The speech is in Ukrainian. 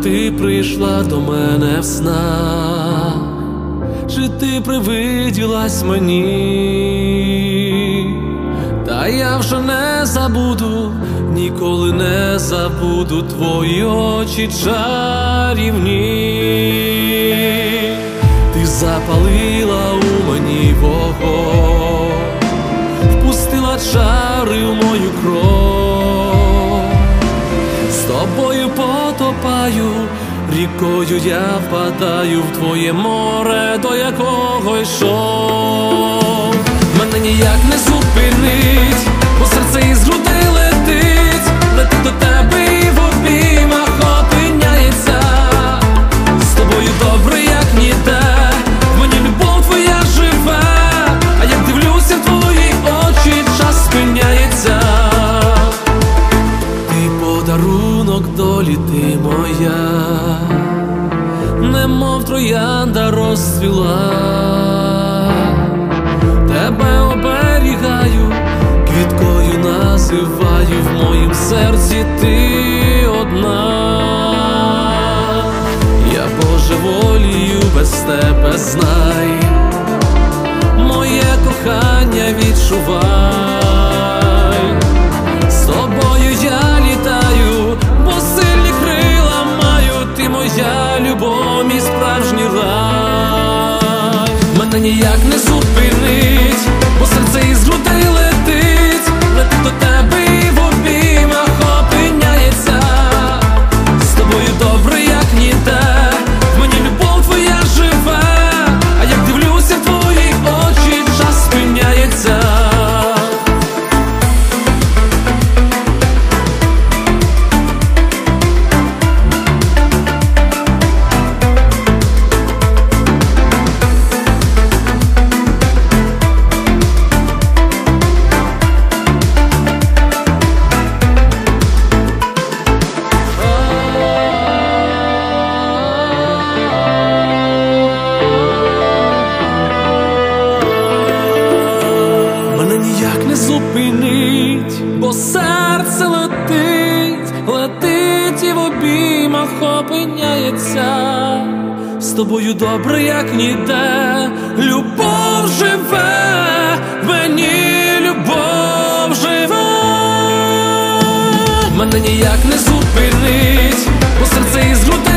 ти прийшла до мене в снах, чи ти привиділась мені, та я вже не забуду, ніколи не забуду твої очі чарівні. Ти запалила у мені вогонь, впустила чари в мою кров. З тобою потопаю, рікою я впадаю в твоє море, до якого йшов. Мене ніяк не зупинить, бо серце із грудей летить, летить до тебе і в обіймах опиняється. З тобою добре, як ніде, в мені любов твоя живе, а як дивлюся в твої очі, час спиняється. Ти подарунок долі, ти моя, немов троянда розцвіла. Тебе оберігаю, квіткою називаю, в моїм серці ти одна. Я божеволію без тебе, знай, моє кохання відчувай. З тобою я літаю, бо сильні крила маю, ти моя любов, мій справжній рай. Мене ніяк не зупинить, бо серце із грудей летить, летить до тебе і в обіймах опиняється. З тобою добре, як ніде, в мені любов твоя живе, а як дивлюся в твої очі, час спиняється. Ніяк не зупинить, бо серце летить, летить і в обіймах опиняється. З тобою добре, як ніде, любов живе, в мені любов живе. Мене ніяк не зупинить, бо серце із грудей